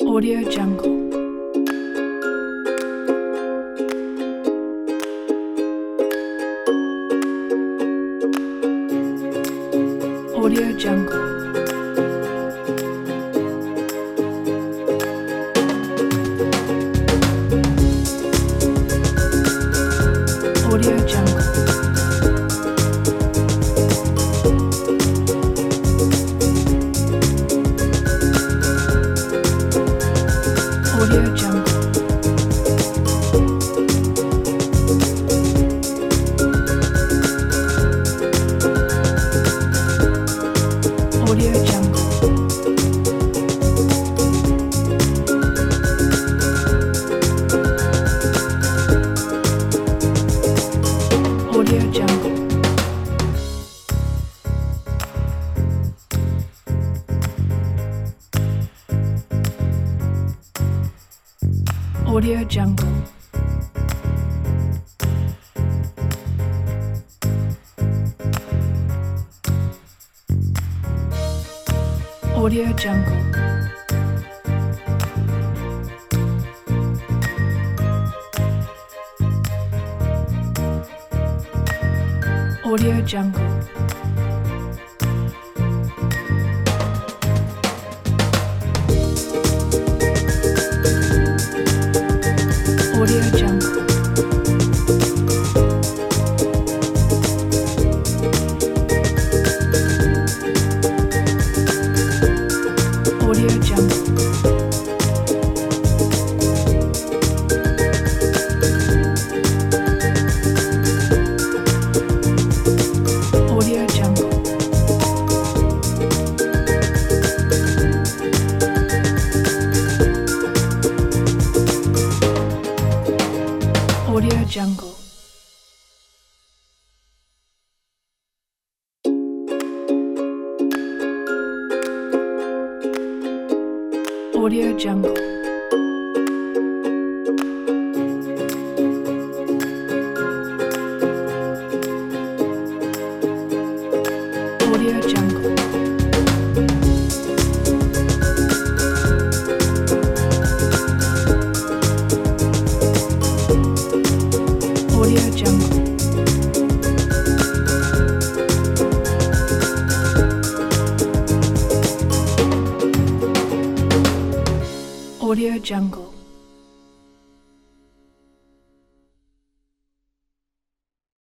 Audio Jungle. Audio Jungle. Audio Jungle. Audio Jungle. Audio Jungle. Audio Jungle. Audio Jungle. Audio Jungle. Audio Jungle. Audio Jungle. Audio Jungle. Audio Jungle. Audio Jungle. Audio Jungle. Audio Jungle. Audio Jungle. Audio Jungle.